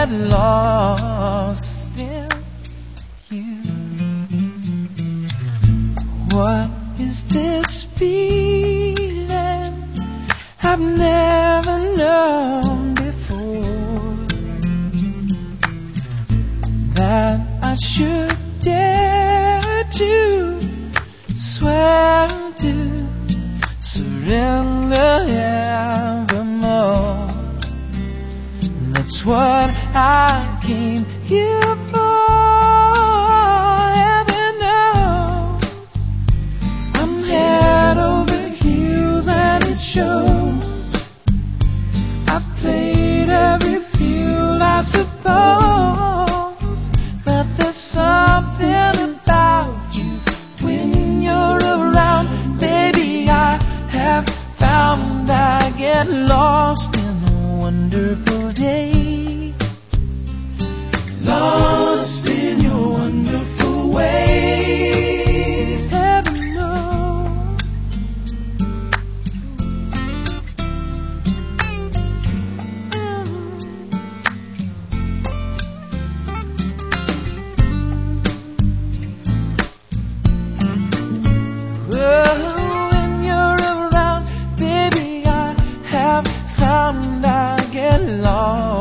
get lost in you. What is this feeling I've never known before, that I should dare to swear to surrender evermore? That's what I came here for. Heaven knows I'm head over heels, and it shows. I played every field, I suppose, but there's something about you when you're around, baby. I have found I get lost in a wonderful day. Lost in your wonderful ways. Heaven knows. When you're around, baby, I have found I get lost.